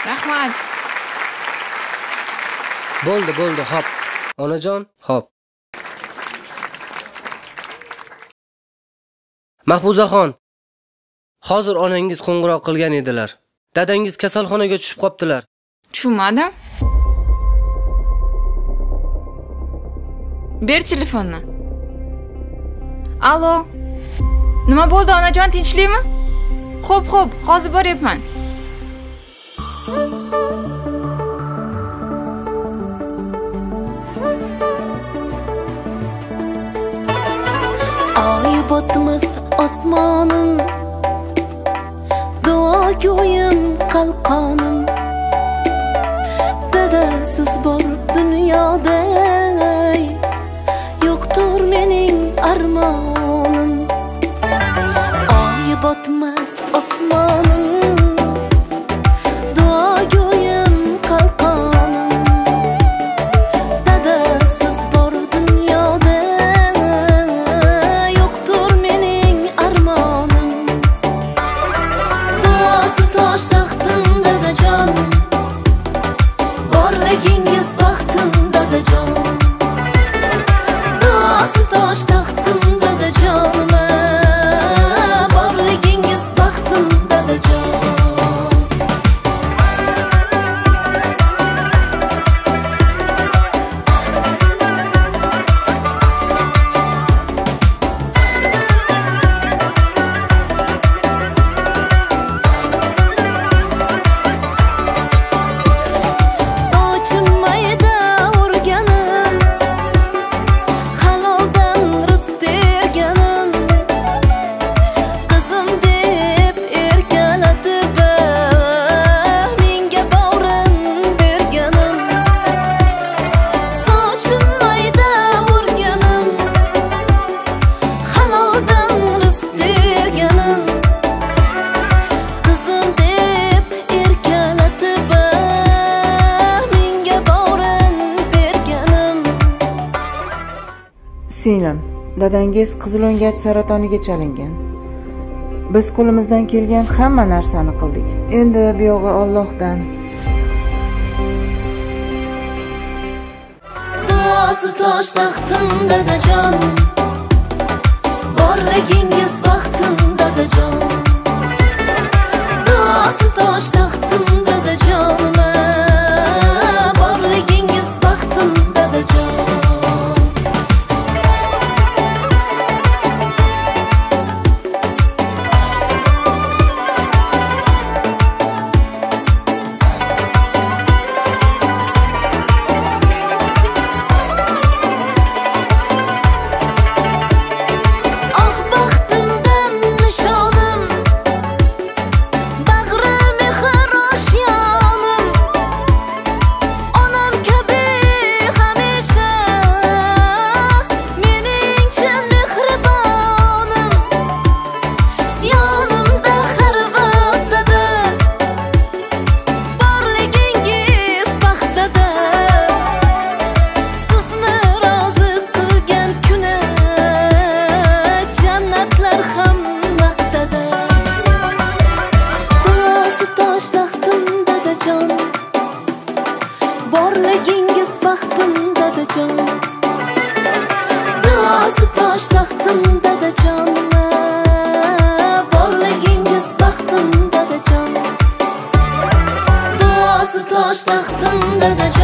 Rahmat. Bo'ldi, hop. Onajon, hop. Mahfuzaxon, hozir onangiz qo'ng'iroq qilgan edilar. Dadangiz kasalxonaga tushib qoptilar. Tushunmadim. Ber telefonni. Alo. Nima bo'ldi onajon, tinchlikmi? Xo'p, hozir boryapman. Ay botmas osmonim, duo go'yim qalqonim. Dadasiz bor dunyoda yo'qdir mening armonim. Ay botmas osmonim, duo go'yim qalqonim. Dadasiz bor dunyoda yo'qdir mening armonim. Duosi tosh taxtim dadajon, borligingiz baxtim dadajon. Duosi tosh taxtim dadajonim, borligingiz baxtim dadajon. Sochim mayda urganim, haloldan rizq terganim. Qizim deb erkalatib menga bag'rin berganim. Sochim mayda urganim, haloldan rizq terganim. Qizim deb erkalatib menga bag'rin berganim. Singlim, dadangiz qizilo'ngach saratoniga chalingan. Biz qo'limizdan kelgan hamma narsani qildik. Endi bu yog'i Allohdan. Duosi tosh taxtim dadajon, borligingiz baxtim dadajon. Duosi tosh taxtim dadajon, borligingiz baxtim dadajon. Ah baxtimdan nishonim, bag'ri mehr oshyonim. Onam kabi hamisha mening chin mehribonim. Yonimda har vaqtda, borligingiz baxtda. Sizni rozi qilgan kuni jannatlar ham maqtada. Duosi tosh taxtim dadajon, borligingiz baxtim dadajon. Duosi tosh taxtim dadajon, borligingiz baxtim dadajon. Duosi tosh taxtim dadajon.